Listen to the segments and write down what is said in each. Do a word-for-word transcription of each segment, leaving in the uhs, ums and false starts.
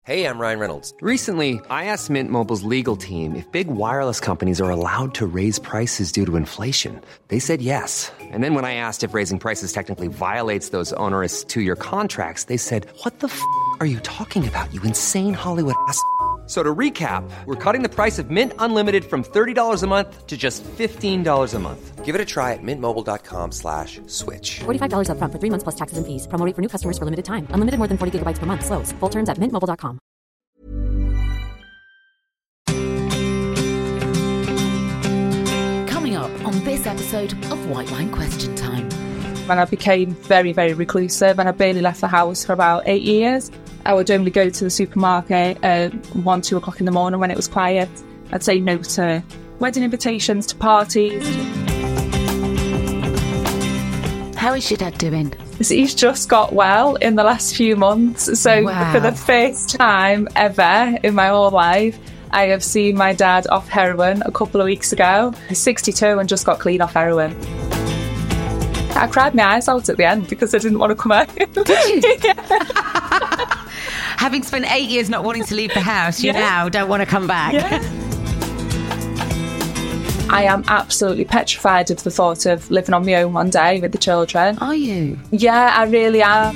Hey, I'm Ryan Reynolds. Recently, I asked Mint Mobile's legal team if big wireless companies are allowed to raise prices due to inflation. They said yes. And then when I asked if raising prices technically violates those onerous two-year contracts, they said, what the f*** are you talking about, you insane Hollywood ass f- So to recap, we're cutting the price of Mint Unlimited from thirty dollars a month to just fifteen dollars a month. Give it a try at mintmobile.com slash switch. forty-five dollars up front for three months plus taxes and fees. Promo rate for new customers for limited time. Unlimited more than forty gigabytes per month. Slows full terms at mint mobile dot com. Coming up on this episode of White Wine Question Time. When I became very, very reclusive and I barely left the house for about eight years, I would only go to the supermarket at one, two o'clock in the morning when it was quiet. I'd say no to wedding invitations, to parties. How is your dad doing? He's just got well in the last few months. So Wow. for the first time ever in my whole life, I have seen my dad off heroin a couple of weeks ago. He's sixty-two and just got clean off heroin. I cried my eyes out at the end because I didn't want to come out. Did you? Yeah. Having spent eight years not wanting to leave the house, you Yeah. now don't want to come back. Yeah. I am absolutely petrified of the thought of living on my own one day with the children. Are you? Yeah, I really am.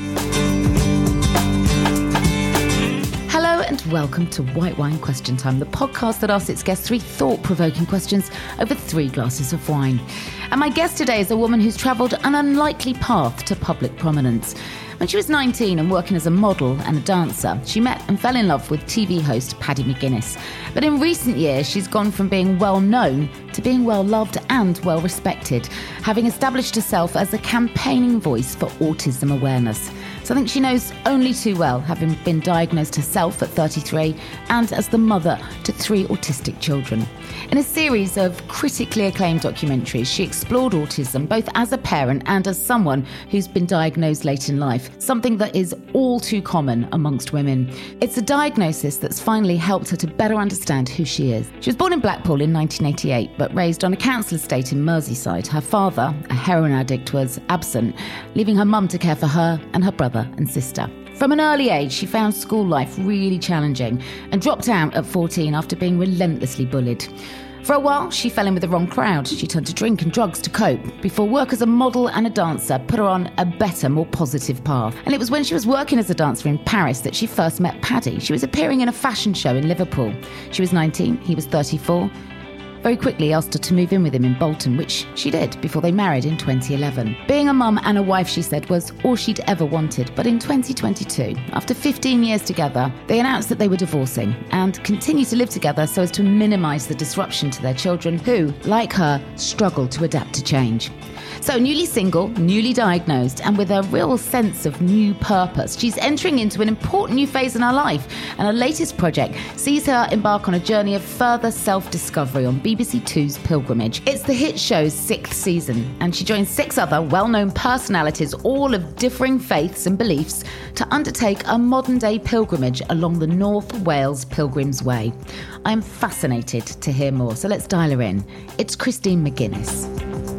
Hello and welcome to White Wine Question Time, the podcast that asks its guests three thought-provoking questions over three glasses of wine. And my guest today is a woman who's travelled an unlikely path to public prominence. When she was nineteen and working as a model and a dancer, she met and fell in love with T V host Paddy McGuinness. But in recent years, she's gone from being well known to being well loved and well respected, having established herself as a campaigning voice for autism awareness. Something she knows only too well, having been diagnosed herself at thirty-three and as the mother to three autistic children. In a series of critically acclaimed documentaries, she explored autism both as a parent and as someone who's been diagnosed late in life, something that is all too common amongst women. It's a diagnosis that's finally helped her to better understand who she is. She was born in Blackpool in nineteen eighty-eight, but raised on a council estate in Merseyside. Her father, a heroin addict, was absent, leaving her mum to care for her and her brother and sister. From an early age, she found school life really challenging and dropped out at fourteen after being relentlessly bullied. For a while, she fell in with the wrong crowd. She turned to drink and drugs to cope, before work as a model and a dancer put her on a better, more positive path. And it was when she was working as a dancer in Paris that she first met Paddy. She was appearing in a fashion show in Liverpool. She was nineteen, he was thirty-four. Very quickly asked her to move in with him in Bolton, which she did before they married in twenty eleven. Being a mum and a wife, she said, was all she'd ever wanted. But in twenty twenty-two, after fifteen years together, they announced that they were divorcing and continued to live together so as to minimise the disruption to their children who, like her, struggled to adapt to change. So newly single, newly diagnosed, and with a real sense of new purpose, she's entering into an important new phase in her life, and her latest project sees her embark on a journey of further self-discovery on B B C Two's Pilgrimage. It's the hit show's sixth season, and she joins six other well-known personalities, all of differing faiths and beliefs, to undertake a modern-day pilgrimage along the North Wales Pilgrim's Way. I'm fascinated to hear more, so let's dial her in. It's Christine McGuinness.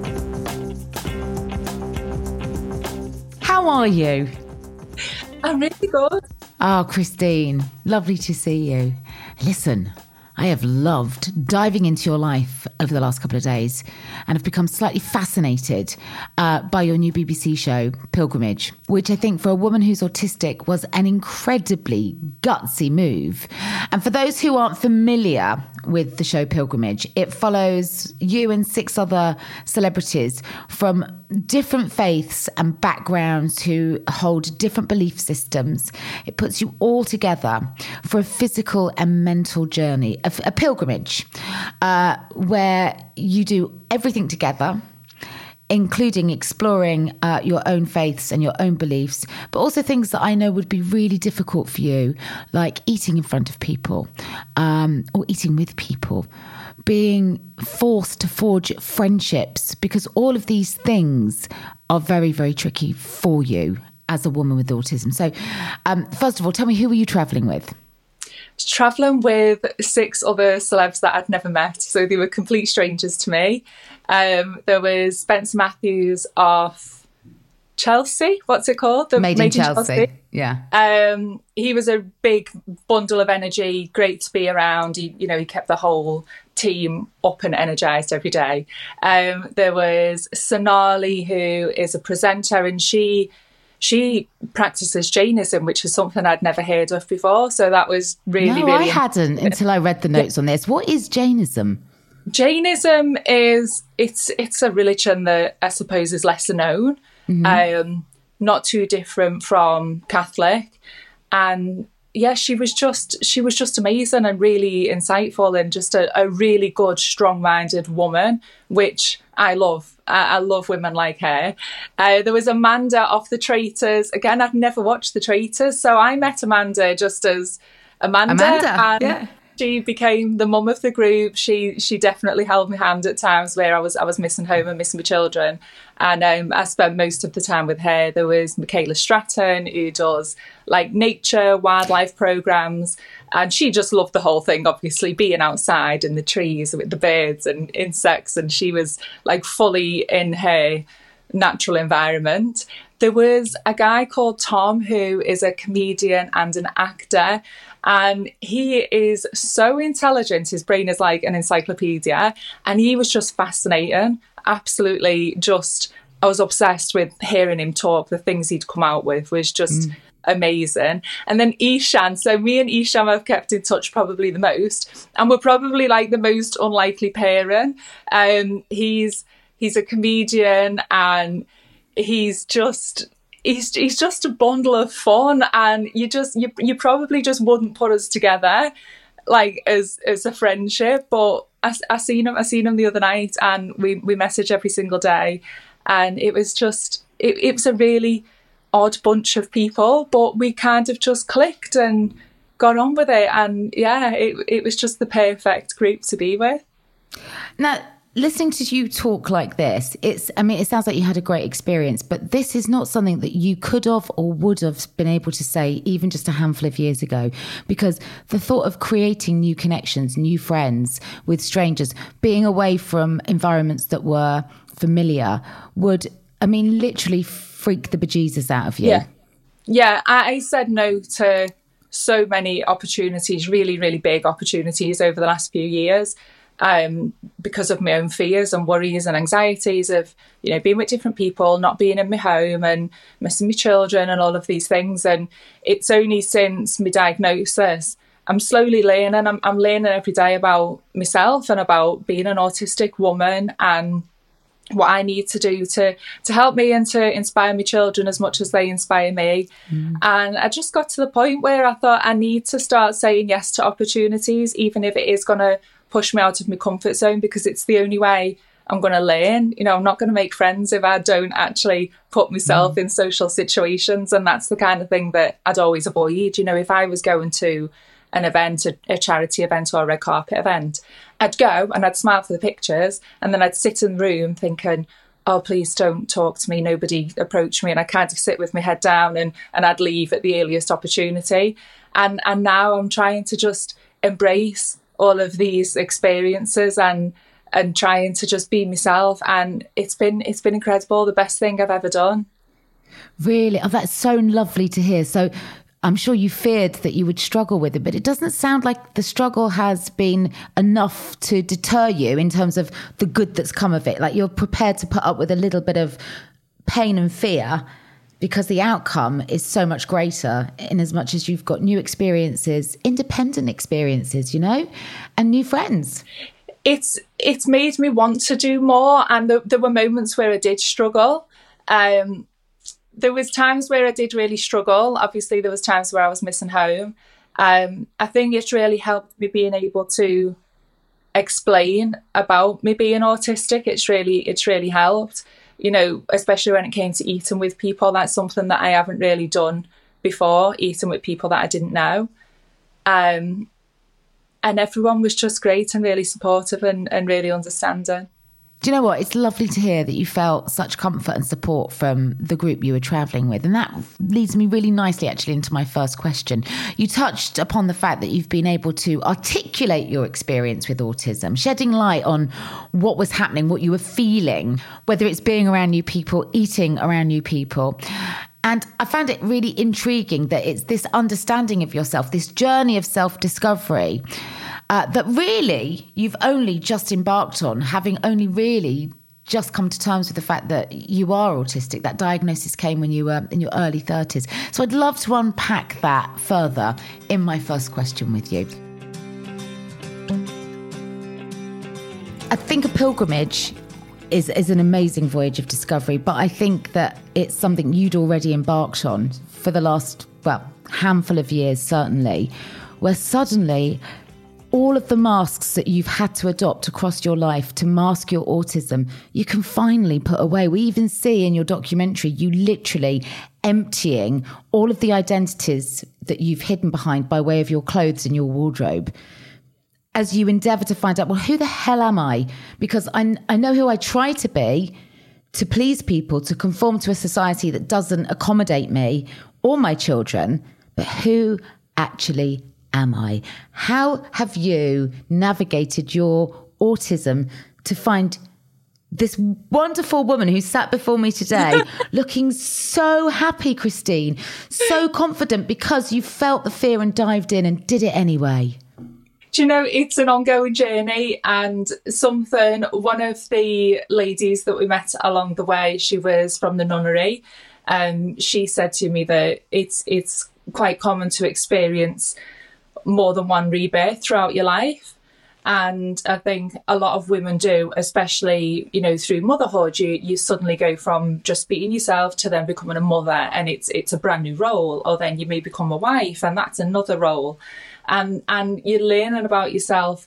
How are you? I'm really good. Oh, Christine, lovely to see you. Listen, I have loved diving into your life over the last couple of days and have become slightly fascinated uh, by your new B B C show, Pilgrimage, which I think for a woman who's autistic was an incredibly gutsy move. And for those who aren't familiar with the show Pilgrimage, it follows you and six other celebrities from different faiths and backgrounds who hold different belief systems. It puts you all together for a physical and mental journey, a, a pilgrimage, uh, where you do everything together, including exploring uh, your own faiths and your own beliefs, but also things that I know would be really difficult for you, like eating in front of people um, or eating with people, being forced to forge friendships, because all of these things are very, very tricky for you as a woman with autism. So um, first of all, tell me, who were you travelling with? Travelling with six other celebs that I'd never met, so they were complete strangers to me. Um, there was Spencer Matthews off Chelsea, what's it called? The Made in Chelsea. Chelsea. Yeah. Um, he was a big bundle of energy, great to be around. He, you know, he kept the whole team up and energized every day. Um, there was Sonali, who is a presenter, and she she practices Jainism, which is something I'd never heard of before. So that was really, no, really... I hadn't until I read the notes on this. What is Jainism? Jainism is, it's it's a religion that I suppose is lesser known, mm-hmm. um, not too different from Catholic. And yeah, she was just she was just amazing and really insightful, and just a, a really good, strong-minded woman, which I love. I, I love women like her. Uh, there was Amanda off The Traitors. Again, I've never watched The Traitors, so I met Amanda just as Amanda. Amanda, and yeah. She became the mum of the group. She she definitely held my hand at times where I was I was missing home and missing my children. And um, I spent most of the time with her. There was Michaela Stratton, who does like nature, wildlife programs. And she just loved the whole thing, obviously, being outside in the trees with the birds and insects. And she was like fully in her natural environment. There was a guy called Tom, who is a comedian and an actor. And he is so intelligent. His brain is like an encyclopedia. And he was just fascinating. Absolutely just, I was obsessed with hearing him talk. The things he'd come out with was just mm. amazing. And then Ishan. So me and Ishan have kept in touch probably the most. And we're probably like the most unlikely pairing. Um, he's he's a comedian, and he's just... He's he's just a bundle of fun, and you just you you probably just wouldn't put us together like as as a friendship. But I, I seen him I seen him the other night, and we we message every single day, and it was just it, it was a really odd bunch of people, but we kind of just clicked and got on with it, and yeah, it it was just the perfect group to be with. Now, listening to you talk like this, it's, I mean, it sounds like you had a great experience, but this is not something that you could have or would have been able to say even just a handful of years ago, because the thought of creating new connections, new friends with strangers, being away from environments that were familiar would, I mean, literally freak the bejesus out of you. Yeah. Yeah, I said no to so many opportunities, really, really big opportunities over the last few years. Um, because of my own fears and worries and anxieties of, you know, being with different people, not being in my home and missing my children and all of these things. And it's only since my diagnosis, I'm slowly learning. I'm, I'm learning every day about myself and about being an autistic woman and what I need to do to to help me and to inspire my children as much as they inspire me. Mm. And I just got to the point where I thought I need to start saying yes to opportunities, even if it is going to push me out of my comfort zone, because it's the only way I'm going to learn. You know, I'm not going to make friends if I don't actually put myself mm. in social situations. And that's the kind of thing that I'd always avoid. You know, if I was going to an event, a, a charity event or a red carpet event, I'd go and I'd smile for the pictures, and then I'd sit in the room thinking, oh, please don't talk to me, nobody approach me. And I'd kind of sit with my head down, and, and I'd leave at the earliest opportunity. And, and now I'm trying to just embrace all of these experiences and and trying to just be myself, and it's been it's been incredible, the best thing I've ever done. Really? Oh, that's so lovely to hear. So I'm sure you feared that you would struggle with it, but it doesn't sound like the struggle has been enough to deter you in terms of the good that's come of it. Like, you're prepared to put up with a little bit of pain and fear because the outcome is so much greater, in as much as you've got new experiences, independent experiences, you know, and new friends. It's it's made me want to do more. And the, there were moments where I did struggle. Um, there was times where I did really struggle. Obviously, there was times where I was missing home. Um, I think it's really helped me being able to explain about me being autistic. It's really, it's really helped. You know, especially when it came to eating with people, that's something that I haven't really done before, eating with people that I didn't know. Um, and everyone was just great and really supportive and, and really understanding. Do you know what? It's lovely to hear that you felt such comfort and support from the group you were travelling with. And that leads me really nicely, actually, into my first question. You touched upon the fact that you've been able to articulate your experience with autism, shedding light on what was happening, what you were feeling, whether it's being around new people, eating around new people. And I found it really intriguing that it's this understanding of yourself, this journey of self-discovery, Uh, that really you've only just embarked on, having only really just come to terms with the fact that you are autistic. That diagnosis came when you were in your early thirties. So I'd love to unpack that further in my first question with you. I think a pilgrimage is, is an amazing voyage of discovery, but I think that it's something you'd already embarked on for the last, well, handful of years, certainly, where suddenly all of the masks that you've had to adopt across your life to mask your autism, you can finally put away. We even see in your documentary, you literally emptying all of the identities that you've hidden behind by way of your clothes and your wardrobe, as you endeavour to find out, well, who the hell am I? Because I, I know who I try to be, to please people, to conform to a society that doesn't accommodate me or my children, but who actually am I? How have you navigated your autism to find this wonderful woman who sat before me today looking so happy, Christine, so confident because you felt the fear and dived in and did it anyway? Do you know, it's an ongoing journey, and something, one of the ladies that we met along the way, she was from the nunnery, and um, she said to me that it's it's quite common to experience more than one rebirth throughout your life. And I think a lot of women do, especially, you know, through motherhood, you you suddenly go from just being yourself to then becoming a mother, and it's it's a brand new role. Or then you may become a wife, and that's another role. And and you're learning about yourself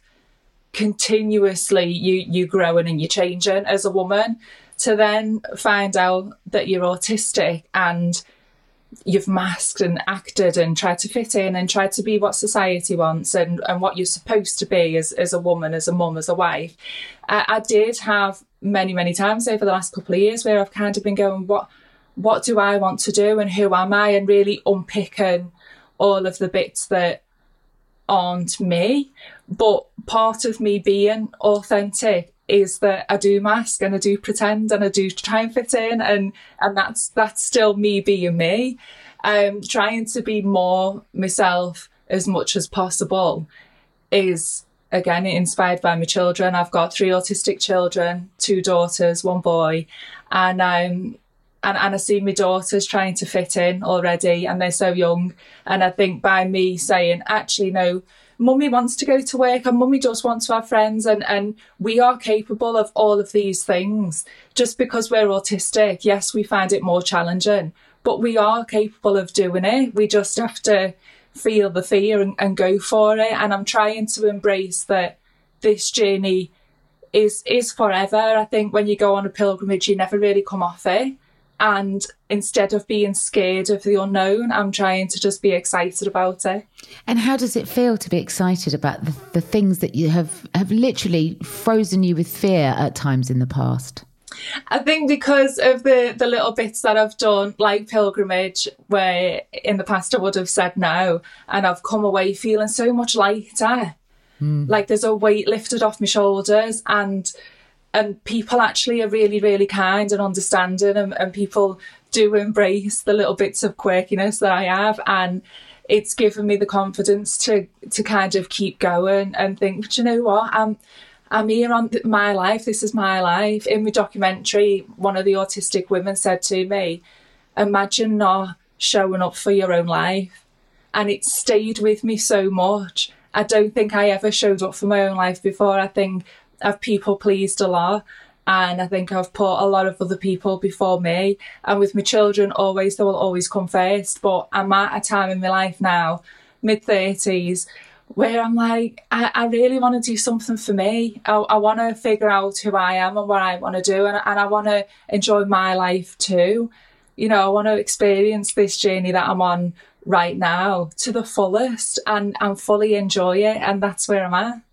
continuously. You you growing and you're changing as a woman, to then find out that you're autistic and you've masked and acted and tried to fit in and tried to be what society wants and, and what you're supposed to be as, as a woman, as a mum, as a wife. I, I did have many, many times over the last couple of years where I've kind of been going, what what do I want to do and who am I? And really unpicking all of the bits that aren't me. But part of me being authentic is that I do mask and I do pretend and I do try and fit in, and and that's that's still me being me. Um, trying to be more myself as much as possible is, again, inspired by my children. I've got three autistic children, two daughters, one boy, and um and, and I see my daughters trying to fit in already, and they're so young. And I think by me saying, actually, no, Mummy wants to go to work and Mummy does want to have friends, and, and we are capable of all of these things. Just because we're autistic, yes, we find it more challenging, but we are capable of doing it. We just have to feel the fear and, and go for it. And I'm trying to embrace that this journey is is forever. I think when you go on a pilgrimage, you never really come off it. And instead of being scared of the unknown, I'm trying to just be excited about it. And how does it feel to be excited about the, the things that you have, have literally frozen you with fear at times in the past? I think because of the, the little bits that I've done, like pilgrimage, where in the past I would have said no, and I've come away feeling so much lighter. Mm. Like there's a weight lifted off my shoulders, and and people actually are really, really kind and understanding, and, and people do embrace the little bits of quirkiness that I have. And it's given me the confidence to to kind of keep going and think, but you know what, I'm I'm here on my life. This is my life. In my documentary, one of the autistic women said to me, imagine not showing up for your own life. And it stayed with me so much. I don't think I ever showed up for my own life before. I think I've people pleased a lot. And I think I've put a lot of other people before me. And with my children, always, they will always come first. But I'm at a time in my life now, mid thirties, where I'm like, I, I really want to do something for me. I, I want to figure out who I am and what I want to do. And, and I want to enjoy my life too. You know, I want to experience this journey that I'm on right now to the fullest and, and fully enjoy it. And that's where I'm at.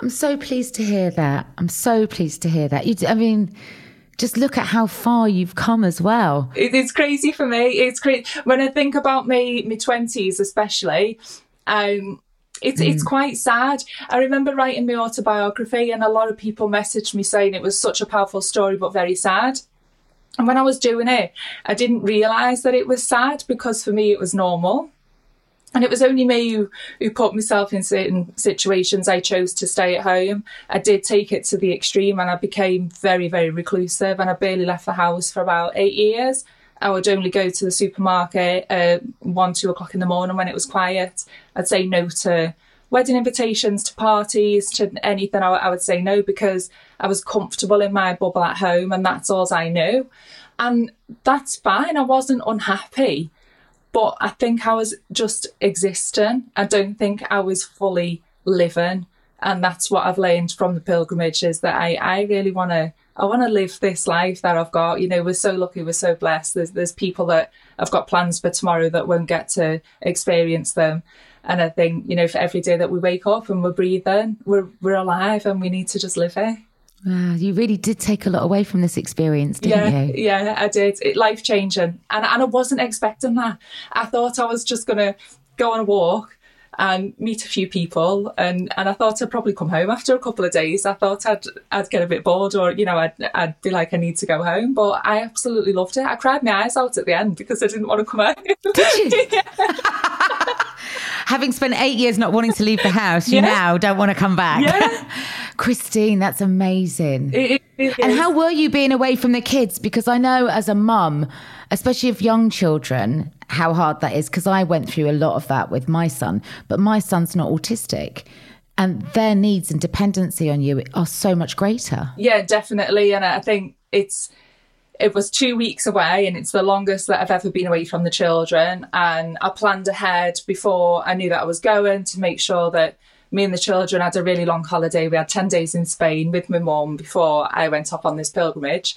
I'm so pleased to hear that. I'm so pleased to hear that. You, I mean, just look at how far you've come as well. It, it's crazy for me. It's crazy. When I think about my, my twenties especially, um, it's, mm. it's quite sad. I remember writing my autobiography and a lot of people messaged me saying it was such a powerful story, but very sad. And when I was doing it, I didn't realise that it was sad because for me it was normal. And it was only me who, who put myself in certain situations. I chose to stay at home. I did take it to the extreme and I became very, very reclusive and I barely left the house for about eight years. I would only go to the supermarket uh, one, two o'clock in the morning when it was quiet. I'd say no to wedding invitations, to parties, to anything. I, I would say no because I was comfortable in my bubble at home and that's all I knew. And that's fine. I wasn't unhappy. But I think I was just existing. I don't think I was fully living. And that's what I've learned from the pilgrimage is that I, I really want to, I want to live this life that I've got. You know, we're so lucky, we're so blessed. There's, there's people that have got plans for tomorrow that won't get to experience them. And I think, you know, for every day that we wake up and we're breathing, we're, we're alive and we need to just live it. Wow, you really did take a lot away from this experience, didn't yeah, you? Yeah, I did. It life-changing. And, and I wasn't expecting that. I thought I was just going to go on a walk and meet a few people. And, and I thought I'd probably come home after a couple of days. I thought I'd I'd get a bit bored or, you know, I'd, I'd be like, I need to go home. But I absolutely loved it. I cried my eyes out at the end because I didn't want to come home. Did you? Having spent eight years not wanting to leave the house, you yeah. now don't want to come back. Yeah. Christine, that's amazing. It, it and is. how were you being away from the kids? Because I know as a mum, especially of young children, how hard that is. Because I went through a lot of that with my son, but my son's not autistic. And their needs and dependency on you are so much greater. Yeah, definitely. And I think it's... It was two weeks away and it's the longest that I've ever been away from the children. And I planned ahead before I knew that I was going to make sure that me and the children had a really long holiday. We had ten days in Spain with my mum before I went off on this pilgrimage.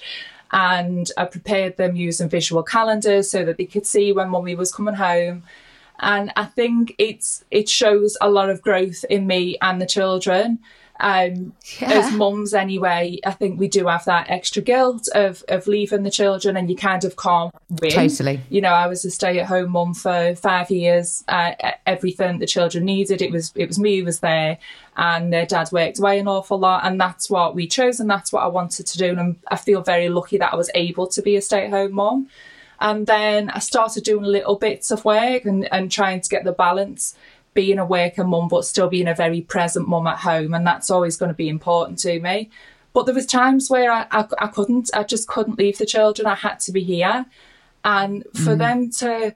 And I prepared them using visual calendars so that they could see when mummy was coming home. And I think it's it shows a lot of growth in me and the children. Um, yeah. As mums anyway, I think we do have that extra guilt of, of leaving the children and you kind of can't win. Totally. You know, I was a stay-at-home mum for five years. Uh, everything the children needed, it was it was me who was there and their dad worked away an awful lot and that's what we chose and that's what I wanted to do. And I'm, I feel very lucky that I was able to be a stay-at-home mum. And then I started doing little bits of work and, and trying to get the balance being a working mum but still being a very present mum at home, and that's always going to be important to me. But there was times where I, I, I couldn't I just couldn't leave the children. I had to be here, and for mm. them to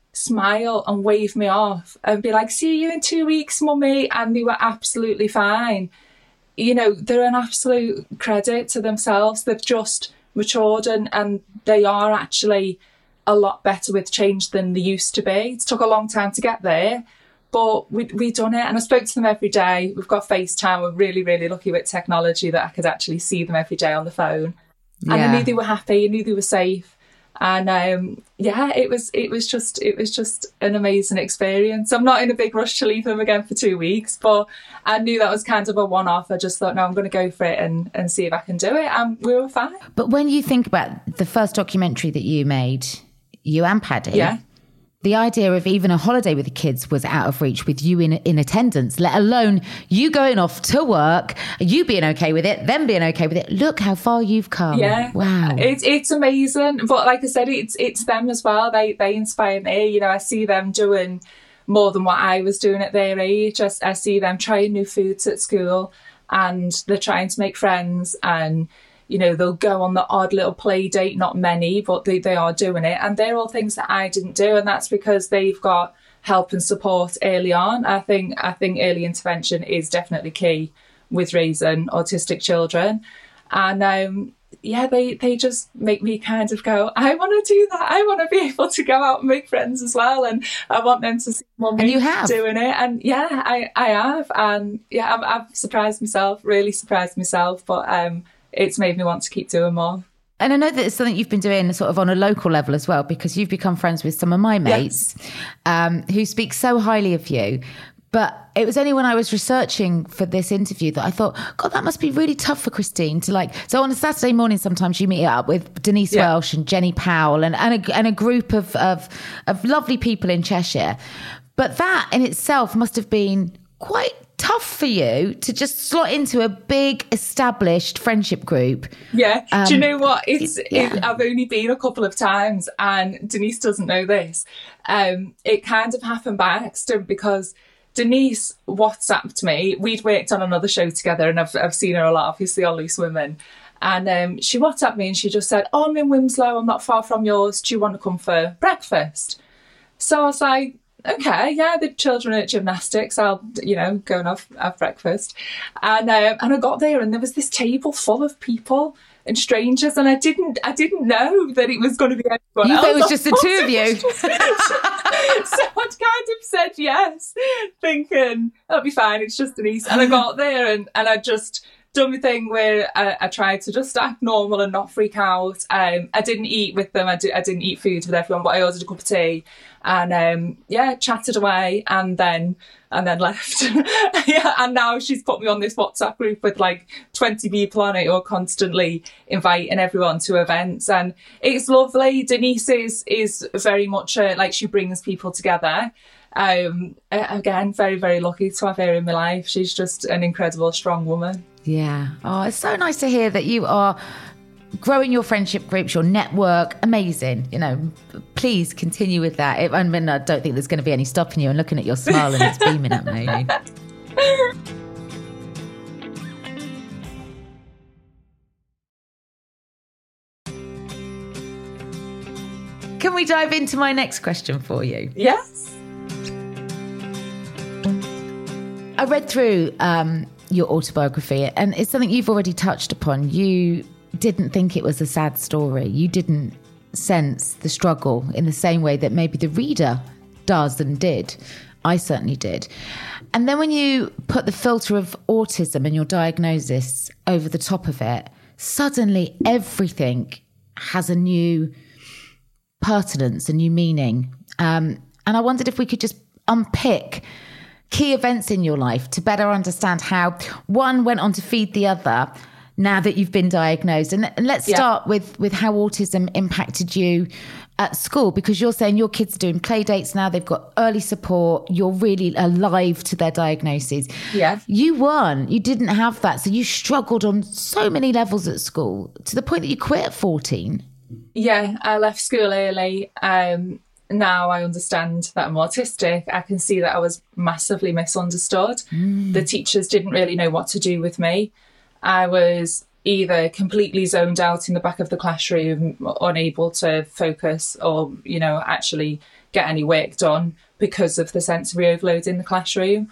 smile and wave me off and be like, see you in two weeks mummy, and they were absolutely fine. You know, they're an absolute credit to themselves. They've just matured and, and they are actually a lot better with change than they used to be. It took a long time to get there, but we, we've done it. And I spoke to them every day. We've got FaceTime. We're really, really lucky with technology that I could actually see them every day on the phone. Yeah. And I knew they were happy. I knew they were safe. And um, yeah, it was it was just it was just an amazing experience. I'm not in a big rush to leave them again for two weeks, but I knew that was kind of a one-off. I just thought, no, I'm going to go for it and, and see if I can do it. And we were fine. But when you think about the first documentary that you made, you and Paddy, yeah. the idea of even a holiday with the kids was out of reach with you in in attendance, let alone you going off to work, you being okay with it, them being okay with it. Look how far you've come. Yeah. Wow. It's it's amazing. But like I said, it's it's them as well. They they inspire me. You know, I see them doing more than what I was doing at their age. I, I see them trying new foods at school and they're trying to make friends, and you know, they'll go on the odd little play date, not many, but they, they are doing it. And they're all things that I didn't do. And that's because they've got help and support early on. I think I think early intervention is definitely key with raising autistic children. And um, yeah, they, they just make me kind of go, I want to do that. I want to be able to go out and make friends as well. And I want them to see mummy doing it. And yeah, I, I have. And yeah, I've, I've surprised myself, really surprised myself. But um it's made me want to keep doing more. And I know that it's something you've been doing sort of on a local level as well, because you've become friends with some of my mates, yes. um, who speak so highly of you. But it was only when I was researching for this interview that I thought, God, that must be really tough for Christine to like. So on a Saturday morning, sometimes you meet up with Denise Yeah. Welsh and Jenny Powell and, and, a, and a group of, of, of lovely people in Cheshire. But that in itself must have been quite tough for you to just slot into a big established friendship group. Yeah. Um, Do you know what? It's yeah. it, I've only been a couple of times, and Denise doesn't know this. Um, it kind of happened by accident because Denise WhatsApped me. We'd worked on another show together, and I've I've seen her a lot, obviously, on Loose Women. And um, she WhatsApped me and she just said, "Oh, I'm in Winslow. I'm not far from yours. Do you want to come for breakfast?" So I was like, okay, yeah, the children are at gymnastics. I'll, you know, go and have, have breakfast. And um, and I got there and there was this table full of people and strangers, and I didn't I didn't know that it was going to be everyone You else. thought it was just the two of you. So I kind of said yes, thinking that'll be fine, it's just Denise. And I got there and, and I just done my thing where I, I tried to just act normal and not freak out. Um, I didn't eat with them. I, di- I didn't eat food with everyone, but I ordered a cup of tea and um, yeah, chatted away and then and then left. Yeah, and now she's put me on this WhatsApp group with like twenty people on it who are constantly inviting everyone to events, and it's lovely. Denise is is very much a, like she brings people together. Um, again, very very lucky to have her in my life. She's just an incredible, strong woman. Yeah. Oh, it's so nice to hear that you are growing your friendship groups, your network. Amazing. You know, please continue with that. I mean, I don't think there's going to be any stopping you, and looking at your smile and it's beaming at me. Can we dive into my next question for you? Yes. I read through um, your autobiography, and it's something you've already touched upon. You didn't think it was a sad story. You didn't sense the struggle in the same way that maybe the reader does and did. I certainly did. And then when you put the filter of autism and your diagnosis over the top of it, suddenly everything has a new pertinence, a new meaning. Um, and I wondered if we could just unpick key events in your life to better understand how one went on to feed the other now that you've been diagnosed. And, and let's Yeah. start with, with how autism impacted you at school, because you're saying your kids are doing play dates now, they've got early support, you're really alive to their diagnoses. Yeah. You weren't, you didn't have that. So you struggled on so many levels at school to the point that you quit at fourteen. Yeah, I left school early. Um, now I understand that I'm autistic. I can see that I was massively misunderstood. Mm. The teachers didn't really know what to do with me. I was either completely zoned out in the back of the classroom, unable to focus or, you know, actually get any work done because of the sensory overload in the classroom.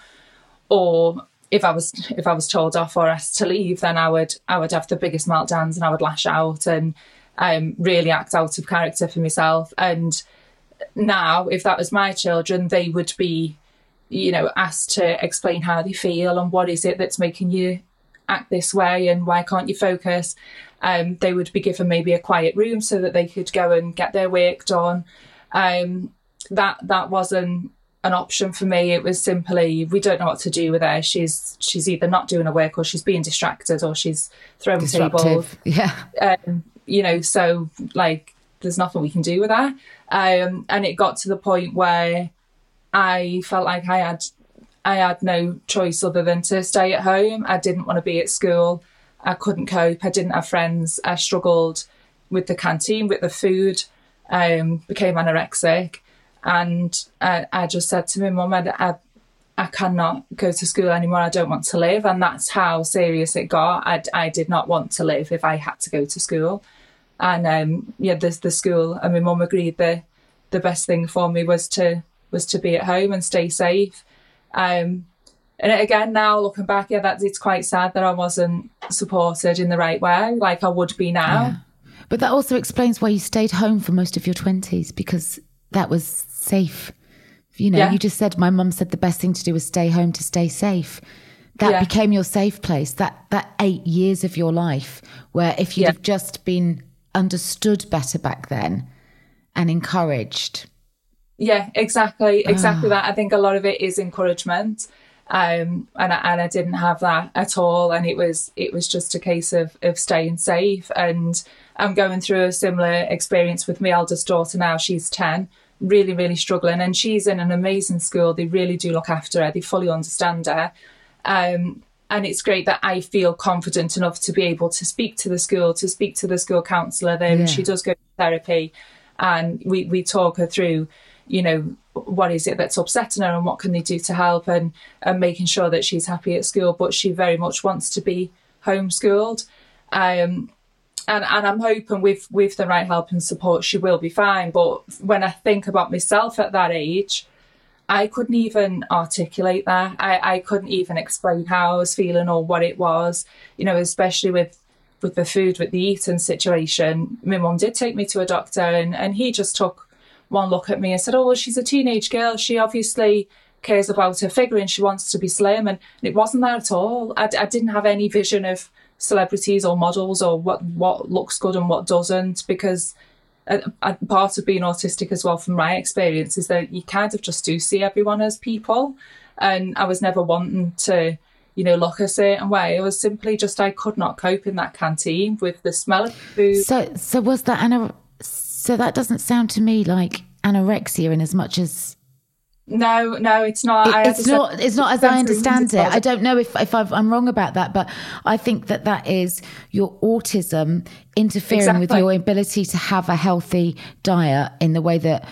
Or if I was if I was told off or asked to leave, then I would I would have the biggest meltdowns and I would lash out and um, really act out of character for myself. And now, if that was my children, they would be, you know, asked to explain how they feel and what is it that's making you act this way and why can't you focus. Um, they would be given maybe a quiet room so that they could go and get their work done. Um, that that wasn't an option for me. It was simply, we don't know what to do with her. She's she's either not doing her work or she's being distracted or she's throwing tables. Yeah. Um, you know, so like there's nothing we can do with that. Um, and it got to the point where I felt like I had I had no choice other than to stay at home. I didn't want to be at school. I couldn't cope. I didn't have friends. I struggled with the canteen, with the food, um, became anorexic. And I, I just said to my mum, I, I, I cannot go to school anymore. I don't want to live. And that's how serious it got. I, I did not want to live if I had to go to school. And um, yeah, the, the school and my mum agreed that the best thing for me was to was to be at home and stay safe. Um, and again, now looking back, yeah, that it's quite sad that I wasn't supported in the right way, like I would be now. Yeah. But that also explains why you stayed home for most of your twenties, because that was safe. You know, Yeah. you just said, my mum said the best thing to do was stay home to stay safe. That Yeah. became your safe place, that that eight years of your life, where if you'd Yeah. have just been understood better back then and encouraged, Yeah, exactly. Exactly that. I think a lot of it is encouragement. Um, and, I, and I didn't have that at all. And it was it was just a case of, of staying safe. And I'm going through a similar experience with my eldest daughter now. She's ten, really, really struggling. And she's in an amazing school. They really do look after her. They fully understand her. Um, and it's great that I feel confident enough to be able to speak to the school, to speak to the school counsellor there. Yeah. She does go to therapy. And we, we talk her through, you know, what is it that's upsetting her and what can they do to help, and, and making sure that she's happy at school. But she very much wants to be homeschooled. Um, and, and I'm hoping with, with the right help and support, she will be fine. But when I think about myself at that age, I couldn't even articulate that. I, I couldn't even explain how I was feeling or what it was, you know, especially with, with the food, with the eating situation. My mum did take me to a doctor, and, and he just took one look at me and said, oh, well, she's a teenage girl. She obviously cares about her figure and she wants to be slim. And it wasn't that at all. I, I didn't have any vision of celebrities or models or what, what looks good and what doesn't, because a, a part of being autistic as well, from my experience, is that you kind of just do see everyone as people. And I was never wanting to, you know, look a certain way. It was simply just I could not cope in that canteen with the smell of food. So, so was that ana- So that doesn't sound to me like anorexia in as much as... No, no, it's not. It, I it's not. sen- It's not as I understand it. I don't know if, if I've, I'm wrong about that, but I think that that is your autism interfering exactly. with your ability to have a healthy diet in the way that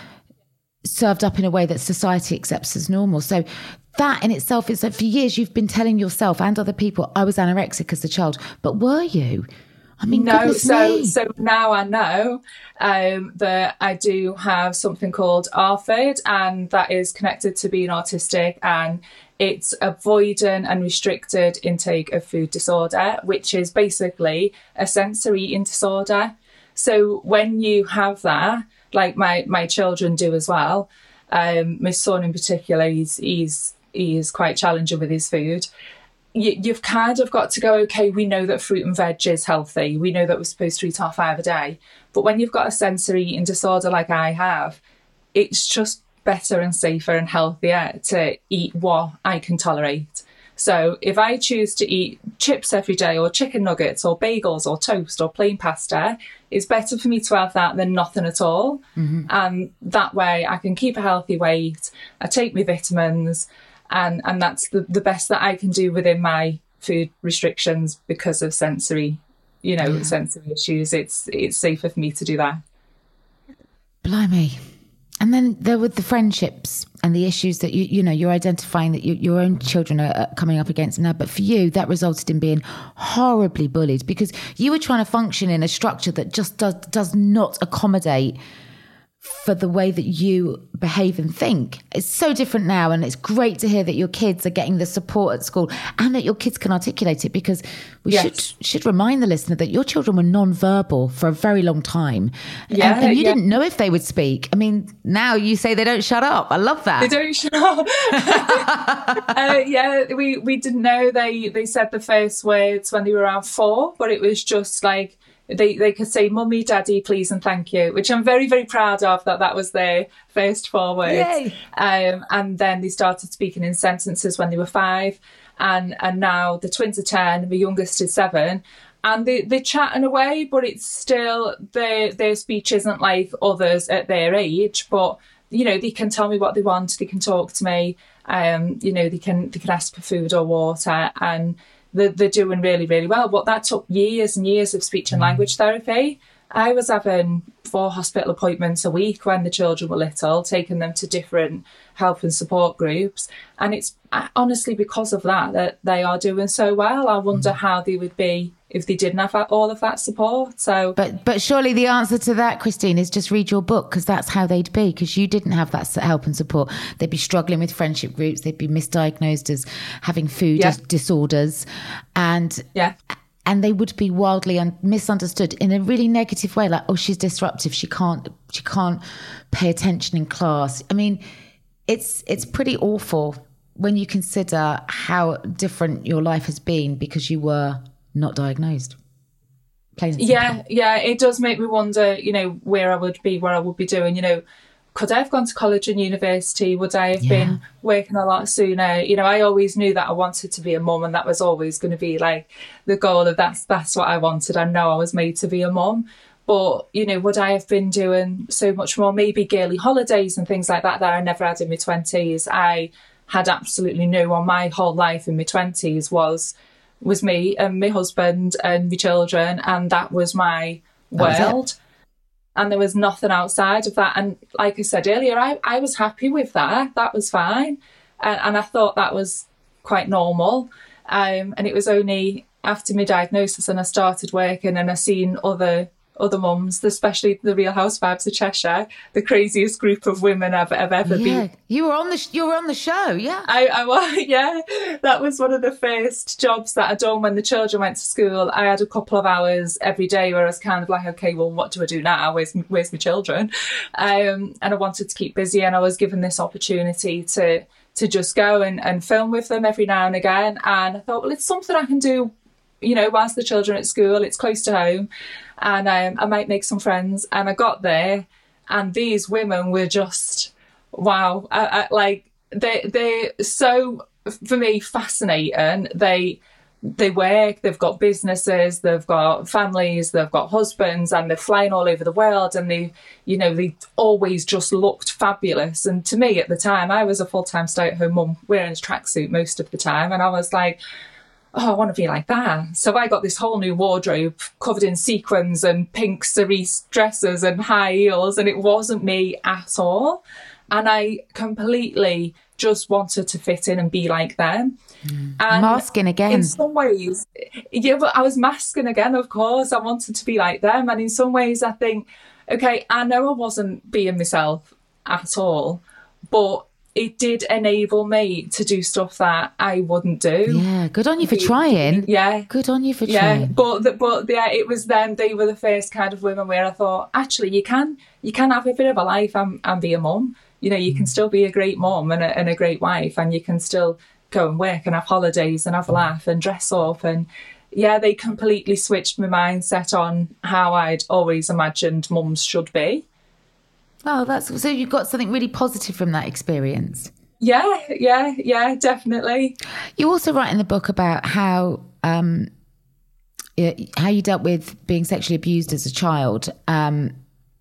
served up in a way that society accepts as normal. So that in itself is that for years you've been telling yourself and other people, I was anorexic as a child, but were you? I mean, no, so me. so now I know um, that I do have something called A R F I D, and that is connected to being autistic, and it's avoidant and restricted intake of food disorder, which is basically a sensory eating disorder. So when you have that, like my, my children do as well, um, my son in particular, he's he's he is quite challenging with his food. You've kind of got to go, okay, we know that fruit and veg is healthy. We know that we're supposed to eat our five a day. But when you've got a sensory eating disorder like I have, it's just better and safer and healthier to eat what I can tolerate. So if I choose to eat chips every day or chicken nuggets or bagels or toast or plain pasta, it's better for me to have that than nothing at all. Mm-hmm. And that way I can keep a healthy weight. I take my vitamins. And and that's the, the best that I can do within my food restrictions because of sensory, you know, yeah. sensory issues. It's it's safer for me to do that. Blimey. And then there were the friendships and the issues that, you you know, you're identifying that you, your own children are coming up against now. But for you, that resulted in being horribly bullied because you were trying to function in a structure that just does, does not accommodate for the way that you behave and think. It's so different now, and it's great to hear that your kids are getting the support at school and that your kids can articulate it, because we yes. should should remind the listener that your children were non-verbal for a very long time. Yeah, and, and you yeah. didn't know if they would speak. I mean, now you say they don't shut up. I love that. They don't shut up. uh, yeah, we, we didn't know. They, they said the first words when they were around four, but it was just like, They they could say mummy, daddy, please and thank you, which I'm very, very proud of, that that was their first four words. Yay. Um, and then they started speaking in sentences when they were five. And and now the twins are ten, the youngest is seven. And they, they're chatting away, but it's still, their, their speech isn't like others at their age. But, you know, they can tell me what they want. They can talk to me. Um, you know, they can, they can ask for food or water. And They're, they're doing really, really well. But that took years and years of speech and language therapy. I was having four hospital appointments a week when the children were little, taking them to different help and support groups. And it's honestly because of that that they are doing so well. I wonder how they would be if they didn't have all of that support. So, But but surely the answer to that, Christine, is just read your book, because that's how they'd be, because you didn't have that help and support. They'd be struggling with friendship groups. They'd be misdiagnosed as having food yeah. disorders. And yeah. and they would be wildly un- misunderstood in a really negative way, like, oh, she's disruptive. She can't she can't pay attention in class. I mean, it's it's pretty awful when you consider how different your life has been because you were not diagnosed. Plain and simple. Yeah, yeah, it does make me wonder, you know, where I would be, where I would be doing, you know, could I have gone to college and university? Would I have Yeah. been working a lot sooner? You know, I always knew that I wanted to be a mum, and that was always going to be like the goal of that's, that's what I wanted. I know I was made to be a mum. But, you know, would I have been doing so much more? Maybe girly holidays and things like that that I never had in my twenties. I had absolutely no one. My whole life in my twenties was was me and my husband and my children, and that was my That was world. And there was nothing outside of that. And like I said earlier, I, I was happy with that. That was fine. And, and I thought that was quite normal. Um, and it was only after my diagnosis and I started working and I seen other other mums, especially the Real Housewives of Cheshire, the craziest group of women I've, I've ever Yeah, been. you were on the sh- you were on the show, yeah. I, I was, yeah. That was one of the first jobs that I'd done when the children went to school. I had a couple of hours every day where I was kind of like, okay, well, what do I do now? Where's, where's my children? Um, and I wanted to keep busy, and I was given this opportunity to to just go and, and film with them every now and again. And I thought, well, it's something I can do, you know, whilst the children are at school. It's close to home, and um, I might make some friends. And I got there, and these women were just, wow. I, I, like, they, they're so, for me, fascinating. They they work, they've got businesses, they've got families, they've got husbands, and they're flying all over the world, and they, you know, they always just looked fabulous. And to me at the time, I was a full-time stay-at-home mum wearing a tracksuit most of the time, and I was like, oh, I want to be like that. So I got this whole new wardrobe covered in sequins and pink cerise dresses and high heels, and it wasn't me at all. And I completely just wanted to fit in and be like them. Mm. And Masking again. in some ways, yeah, but I was masking again, of course. I wanted to be like them. And in some ways, I think, okay, I know I wasn't being myself at all, but it did enable me to do stuff that I wouldn't do. Yeah, good on you for trying. Yeah. Good on you for Yeah, trying. but the, but yeah, it was them. They were the first kind of women where I thought, actually, you can you can have a bit of a life and, and be a mum. You know, you can still be a great mum and a, and a great wife, and you can still go and work and have holidays and have a laugh and dress up. And yeah, they completely switched my mindset on how I'd always imagined mums should be. Oh, that's so you got something really positive from that experience. Yeah, yeah, yeah, definitely. You also write in the book about how um, how you dealt with being sexually abused as a child. Um,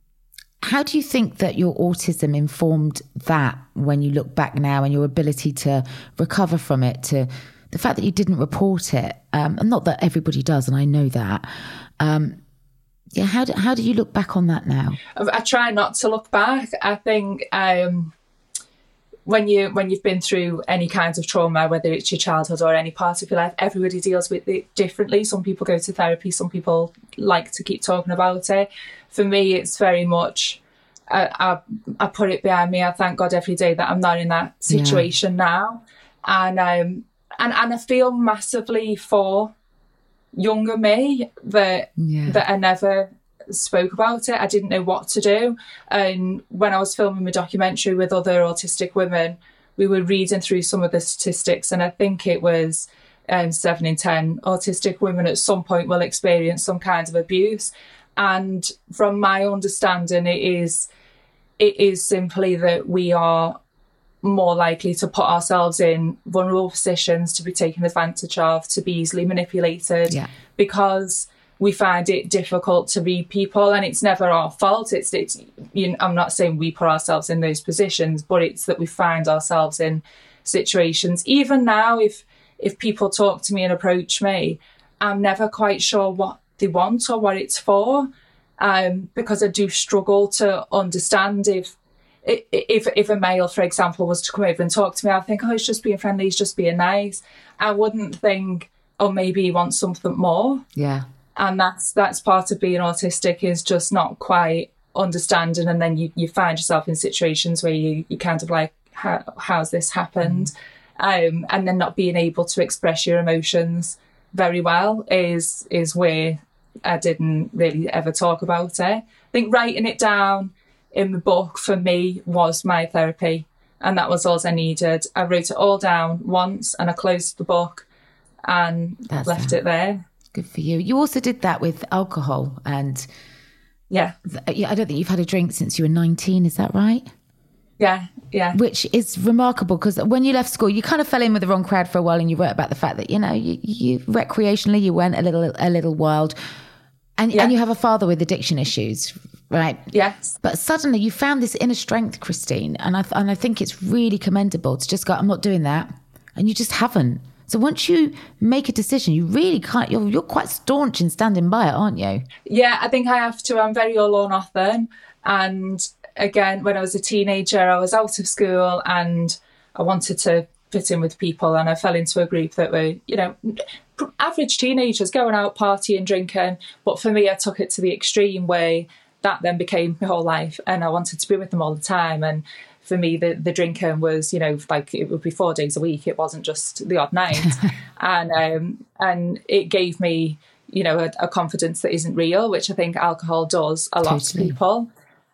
how do you think that your autism informed that when you look back now, and your ability to recover from it, to the fact that you didn't report it, um, and not that everybody does, and I know that. Um, yeah, how do, how do you look back on that now? I, I try not to look back. I think um, when you when you've been through any kinds of trauma, whether it's your childhood or any part of your life, everybody deals with it differently. Some people go to therapy, some people like to keep talking about it. For me, it's very much, uh, I, I put it behind me. I thank God every day that I'm not in that situation yeah. now. And, um, and and I feel massively for younger me that, yeah. that I never spoke about it. I didn't know what to do. And when I was filming my documentary with other autistic women, we were reading through some of the statistics, and I think it was um, seven in ten autistic women at some point will experience some kind of abuse. And from my understanding, it is it is simply that we are more likely to put ourselves in vulnerable positions, to be taken advantage of, to be easily manipulated, yeah. because we find it difficult to read people, and it's never our fault. It's it's you know, I'm not saying we put ourselves in those positions, but it's that we find ourselves in situations. Even now, if if people talk to me and approach me, I'm never quite sure what they want or what it's for, um, because I do struggle to understand if if if a male, for example, was to come over and talk to me, I think, oh, he's just being friendly, he's just being nice. I wouldn't think, oh, maybe he wants something more. Yeah. And that's that's part of being autistic, is just not quite understanding, and then you, you find yourself in situations where you you kind of like, how how's this happened, mm. um, and then not being able to express your emotions very well is is where I didn't really ever talk about it. I think writing it down in the book for me was my therapy, and that was all I needed. I wrote it all down once, and I closed the book and That's left that. it there. Good for you. You also did that with alcohol, and yeah, th- yeah. I don't think you've had a drink since you were nineteen. Is that right? Yeah, yeah. Which is remarkable, because when you left school, you kind of fell in with the wrong crowd for a while, and you wrote about the fact that, you know, you, you recreationally, you went a little a little wild. And, yeah. and you have a father with addiction issues, right? Yes. But suddenly you found this inner strength, Christine. And I, and I think it's really commendable to just go, I'm not doing that. And you just haven't. So once you make a decision, you really can't, you're, you're quite staunch in standing by it, aren't you? Yeah, I think I have to. I'm very all or nothing. And again, when I was a teenager, I was out of school and I wanted to fit in with people. And I fell into a group that were, you know, average teenagers going out partying, drinking. But for me, I took it to the extreme where that then became my whole life, and I wanted to be with them all the time. And for me, the, the drinking was, you know, like it would be four days a week. It wasn't just the odd night. and um, and it gave me, you know, a, a confidence that isn't real, which I think alcohol does a lot Totally. to people.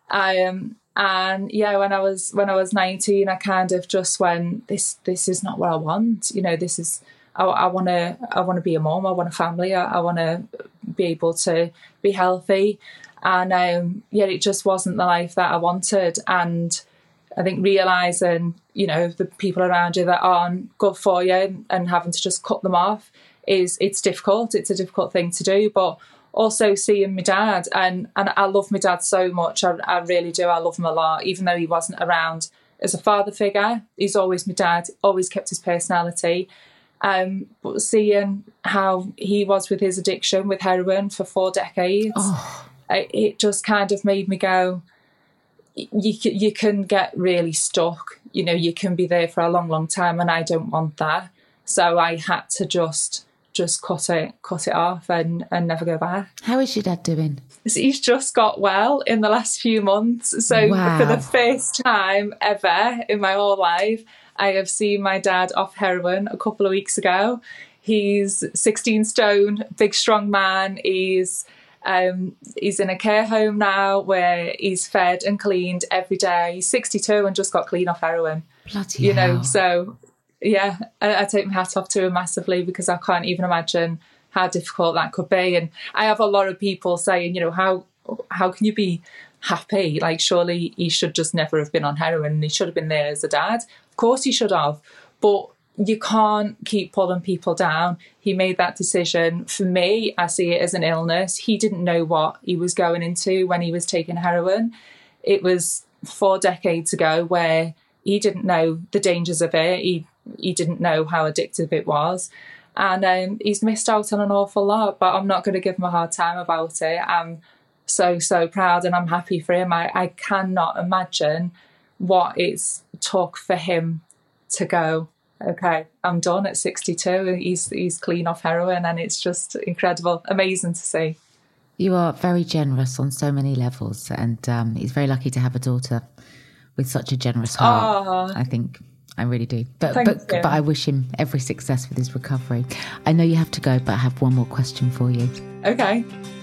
Um, and yeah, when I was when I was nineteen, I kind of just went, this this is not what I want. You know, this is. I want to. I want to be a mom. I want a family. I, I want to be able to be healthy, and um, yeah, it just wasn't the life that I wanted. And I think realizing, you know, the people around you that aren't good for you and having to just cut them off is it's difficult. It's a difficult thing to do, but also seeing my dad, and and I love my dad so much. I, I really do. I love him a lot, even though he wasn't around as a father figure. He's always my dad. Always kept his personality. Um, but seeing how he was with his addiction with heroin for four decades, oh. it, it just kind of made me go, you, you can get really stuck. You know, you can be there for a long, long time, and I don't want that. So I had to just just cut it cut it off and, and never go back. How is your dad doing? He's just got well in the last few months. So wow. for the first time ever in my whole life, I have seen my dad off heroin a couple of weeks ago. He's sixteen stone, big, strong man. He's um, he's in a care home now where he's fed and cleaned every day. He's sixty-two and just got clean off heroin. Bloody you hell. know, so yeah, I, I take my hat off to him massively, because I can't even imagine how difficult that could be. And I have a lot of people saying, you know, how how can you be happy? Like, surely he should just never have been on heroin. He should have been there as a dad. Of course he should have, but you can't keep pulling people down. He made that decision. For me, I see it as an illness. He didn't know what he was going into when he was taking heroin. It was four decades ago where he didn't know the dangers of it. He he didn't know how addictive it was. And um, he's missed out on an awful lot, but I'm not going to give him a hard time about it. I'm so, so proud, and I'm happy for him. I, I cannot imagine what it's took for him to go, okay, I'm done at sixty-two. He's he's clean off heroin, and it's just incredible, amazing to see. You are very generous on so many levels, and um, he's very lucky to have a daughter with such a generous heart. Aww. I think I really do. But Thank but, you. but I wish him every success with his recovery. I know you have to go, but I have one more question for you. Okay.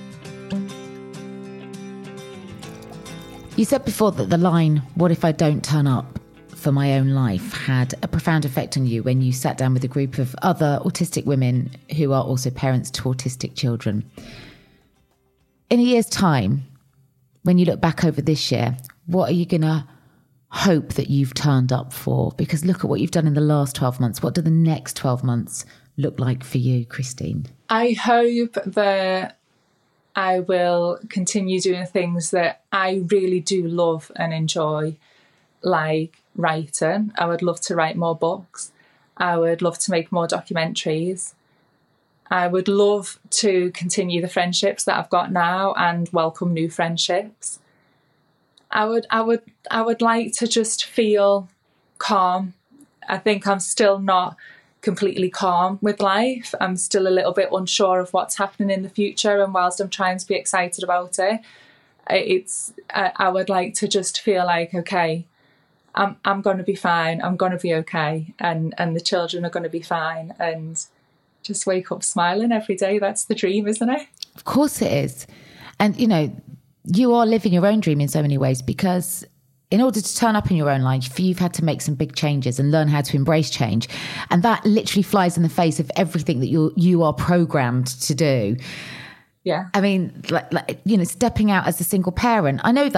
You said before that the line, "What if I don't turn up for my own life," had a profound effect on you when you sat down with a group of other autistic women who are also parents to autistic children. In a year's time, when you look back over this year, what are you going to hope that you've turned up for? Because look at what you've done in the last twelve months. What do the next twelve months look like for you, Christine? I hope that I will continue doing things that I really do love and enjoy, like writing. I would love to write more books. I would love to make more documentaries. I would love to continue the friendships that I've got now and welcome new friendships. I would, I would, I would like to just feel calm. I think I'm still not completely calm with life. I'm still a little bit unsure of what's happening in the future, and whilst I'm trying to be excited about it, it's I, I would like to just feel like, okay, I'm I'm going to be fine. I'm going to be okay, and and the children are going to be fine, and just wake up smiling every day. That's the dream, isn't it? Of course it is. And you know, you are living your own dream in so many ways, because in order to turn up in your own life, you've had to make some big changes and learn how to embrace change. And that literally flies in the face of everything that you you are programmed to do. Yeah. I mean, like, like, you know, stepping out as a single parent. I know that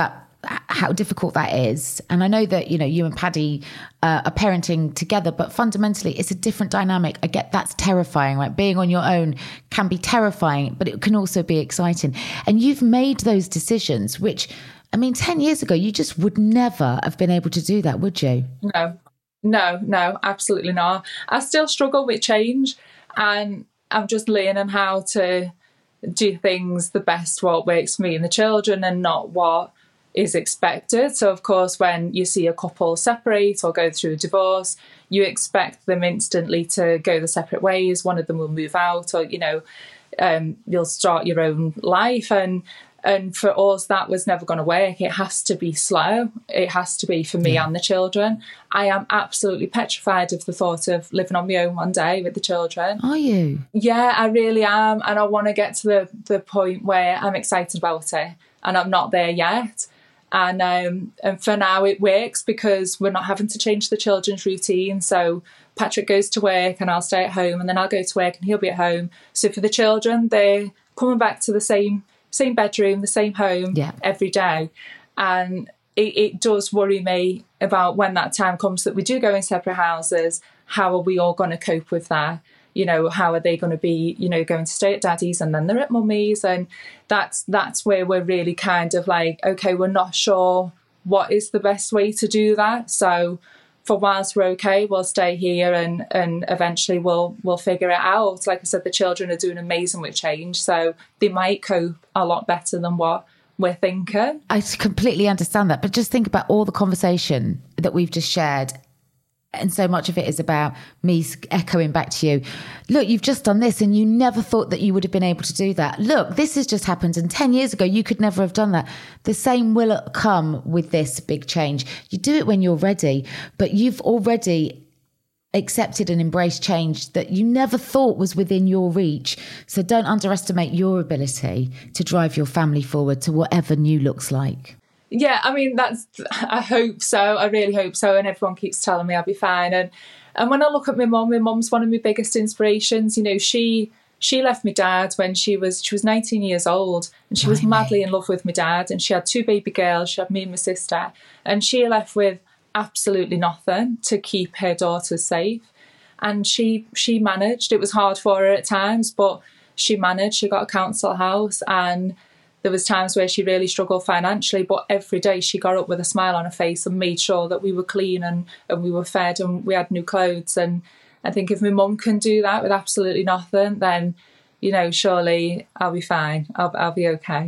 how difficult that is. And I know that, you know, you and Paddy uh, are parenting together, but fundamentally it's a different dynamic. I get that's terrifying, right? Being on your own can be terrifying, but it can also be exciting. And you've made those decisions, which, I mean, ten years ago, you just would never have been able to do that, would you? No, no, no, absolutely not. I still struggle with change, and I'm just learning how to do things the best what works for me and the children and not what is expected. So of course, when you see a couple separate or go through a divorce, you expect them instantly to go the separate ways. One of them will move out, or, you know, um, you'll start your own life. And and for us, that was never going to work. It has to be slow. It has to be for me yeah. and the children. I am absolutely petrified of the thought of living on my own one day with the children. Are you? Yeah, I really am. And I want to get to the, the point where I'm excited about it. And I'm not there yet. And um, and for now it works because we're not having to change the children's routine. So Patrick goes to work and I'll stay at home, and then I'll go to work and he'll be at home. So for the children, they're coming back to the same same bedroom, the same home yeah. every day. And it, it does worry me about when that time comes that we do go in separate houses, how are we all going to cope with that? You know, how are they going to be, you know, going to stay at daddy's and then they're at mummy's? And that's that's where we're really kind of like, okay, we're not sure what is the best way to do that. So for whilst we're okay, we'll stay here and, and eventually we'll we'll figure it out. Like I said, the children are doing amazing with change, so they might cope a lot better than what we're thinking. I completely understand that, but just think about all the conversation that we've just shared. And so much of it is about me echoing back to you. Look, you've just done this and you never thought that you would have been able to do that. Look, this has just happened. And ten years ago, you could never have done that. The same will come with this big change. You do it when you're ready, but you've already accepted and embraced change that you never thought was within your reach. So don't underestimate your ability to drive your family forward to whatever new looks like. Yeah, I mean, that's, I hope so. I really hope so. And everyone keeps telling me I'll be fine. And and when I look at my mum, my mum's one of my biggest inspirations. You know, she she left my dad when she was she was nineteen years old, and she was madly in love with my dad. And she had two baby girls. She had me and my sister. And she left with absolutely nothing to keep her daughters safe. And she she managed. It was hard for her at times, but she managed. She got a council house, and there was times where she really struggled financially, but every day she got up with a smile on her face and made sure that we were clean and, and we were fed and we had new clothes. And I think if my mum can do that with absolutely nothing, then, you know, surely I'll be fine. I'll I'll be okay.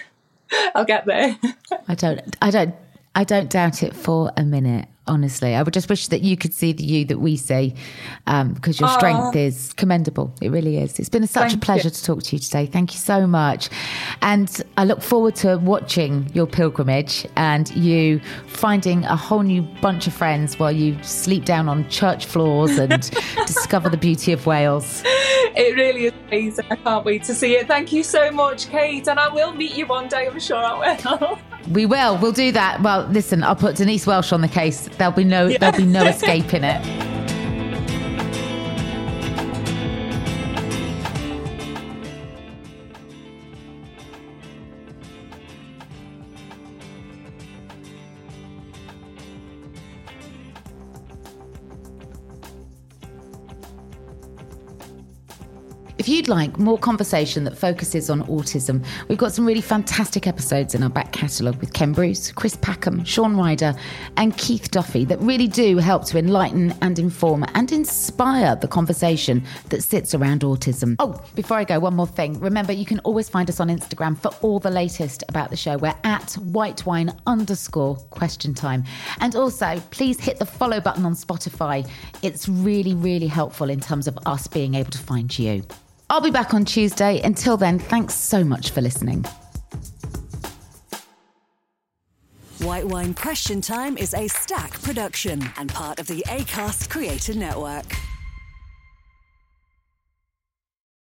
I'll get there. I don't, I don't, I don't doubt it for a minute. Honestly, I would just wish that you could see the you that we see, um, because your strength Aww. is commendable. It really is. It's been such Thank a pleasure you. to talk to you today. Thank you so much. And I look forward to watching your pilgrimage and you finding a whole new bunch of friends while you sleep down on church floors and discover the beauty of Wales. It really is amazing. I can't wait to see it. Thank you so much, Kate. And I will meet you one day, I'm sure I will. We will. We'll do that. Well, listen, I'll put Denise Welsh on the case. There'll be no, yeah. there'll be no escaping it. If you'd like more conversation that focuses on autism, we've got some really fantastic episodes in our back catalogue with Ken Bruce, Chris Packham, Sean Ryder and Keith Duffy that really do help to enlighten and inform and inspire the conversation that sits around autism. Oh, before I go, one more thing. Remember, you can always find us on Instagram for all the latest about the show. We're at whitewine underscore question time. And also, please hit the follow button on Spotify. It's really, really helpful in terms of us being able to find you. I'll be back on Tuesday. Until then, thanks so much for listening. White Wine Question Time is a Stack production and part of the Acast Creator Network.